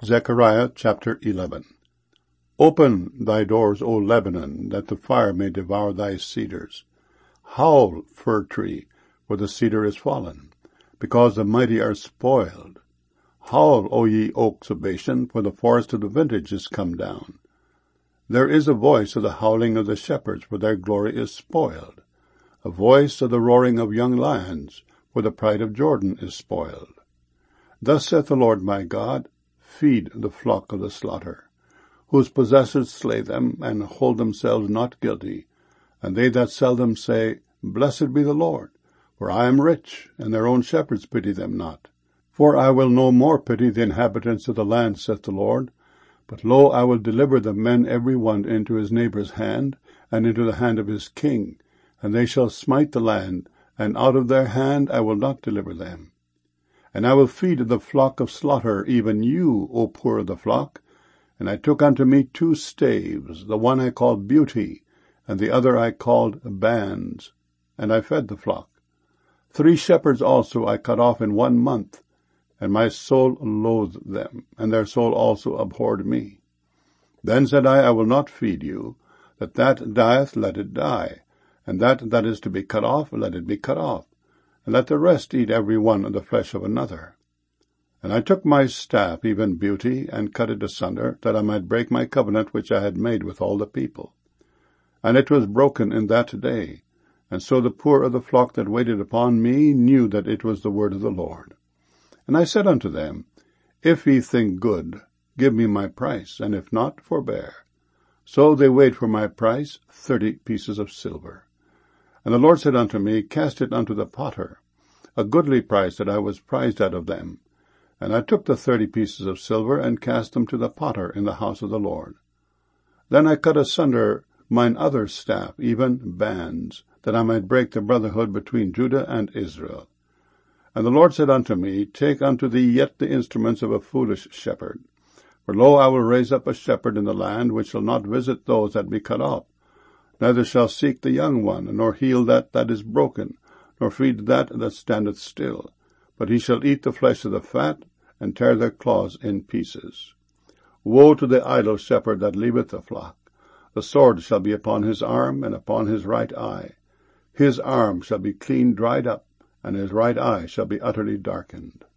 Zechariah chapter 11. Open thy doors, O Lebanon, that the fire may devour thy cedars. Howl, fir tree, for the cedar is fallen, because the mighty are spoiled. Howl, O ye oaks of Bashan, for the forest of the vintage is come down. There is a voice of the howling of the shepherds, for their glory is spoiled. A voice of the roaring of young lions, for the pride of Jordan is spoiled. Thus saith the Lord my God, feed the flock of the slaughter, whose possessors slay them, and hold themselves not guilty. And they that sell them say, Blessed be the Lord, for I am rich, and their own shepherds pity them not. For I will no more pity the inhabitants of the land, saith the Lord. But lo, I will deliver the men every one into his neighbour's hand, and into the hand of his king, and they shall smite the land, and out of their hand I will not deliver them. And I will feed the flock of slaughter, even you, O poor of the flock. And I took unto me 2 staves, the one I called Beauty, and the other I called Bands, and I fed the flock. 3 shepherds also I cut off in 1 month, and my soul loathed them, and their soul also abhorred me. Then said I will not feed you. That dieth, let it die, and that is to be cut off, let it be cut off. And let the rest eat every one of the flesh of another. And I took my staff, even Beauty, and cut it asunder, that I might break my covenant which I had made with all the people. And it was broken in that day. And so the poor of the flock that waited upon me knew that it was the word of the Lord. And I said unto them, If ye think good, give me my price, and if not, forbear. So they weighed for my price 30 pieces of silver. And the Lord said unto me, Cast it unto the potter, a goodly price that I was prized out of them. And I took the 30 pieces of silver, and cast them to the potter in the house of the Lord. Then I cut asunder mine other staff, even Bands, that I might break the brotherhood between Judah and Israel. And the Lord said unto me, Take unto thee yet the instruments of a foolish shepherd. For lo, I will raise up a shepherd in the land, which shall not visit those that be cut off, neither shall seek the young one, nor heal that is broken, nor feed that standeth still. But he shall eat the flesh of the fat, and tear their claws in pieces. Woe to the idle shepherd that leaveth the flock! The sword shall be upon his arm, and upon his right eye. His arm shall be clean dried up, and his right eye shall be utterly darkened.